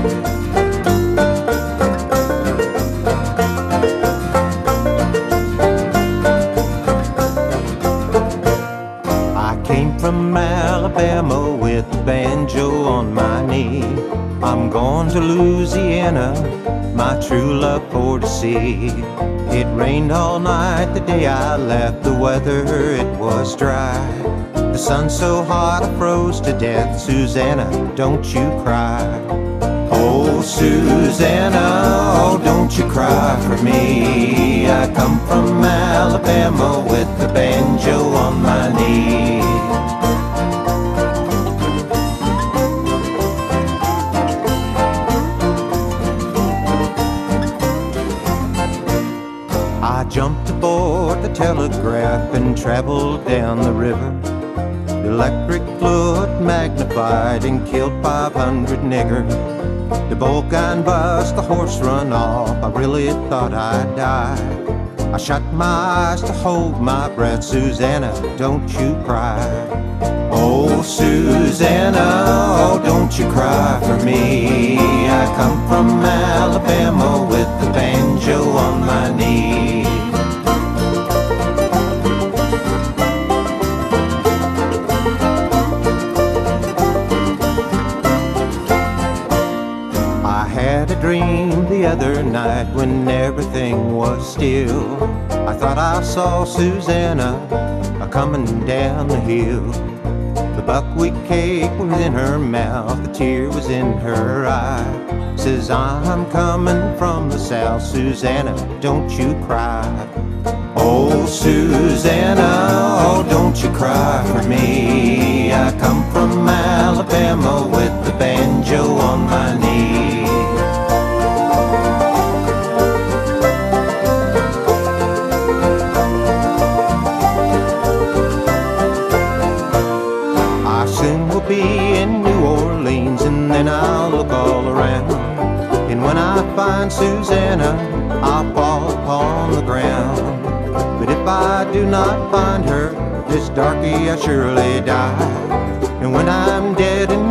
I came from Alabama with the banjo on my knee. I'm going to Louisiana, my true love for to see. It rained all night the day I left, the weather it was dry. The sun so hot I froze to death. Susanna, don't you cry. Oh Susanna, oh don't you cry for me. I come from Alabama with the banjo on my knee. I jumped aboard the telegraph and traveled down the river. The electric fluid magnified and killed 500 niggers. The bolt gun bust, the horse run off, I really thought I'd die. I shut my eyes to hold my breath. Susanna, don't you cry. Oh Susanna, oh don't you cry for me. I come from Alabama with the banjo on my knee. I had a dream the other night when everything was still. I thought I saw Susanna a-coming down the hill. The buckwheat cake was in her mouth, the tear was in her eye. Says I'm coming from the south, Susanna, don't you cry. Oh Susanna, oh don't you cry for me. I come from Alabama with the banjo on my knee. Soon we'll be in New Orleans, and then I'll look all around. And when I find Susanna, I'll fall upon the ground. But if I do not find her, this darky I surely die. And when I'm dead and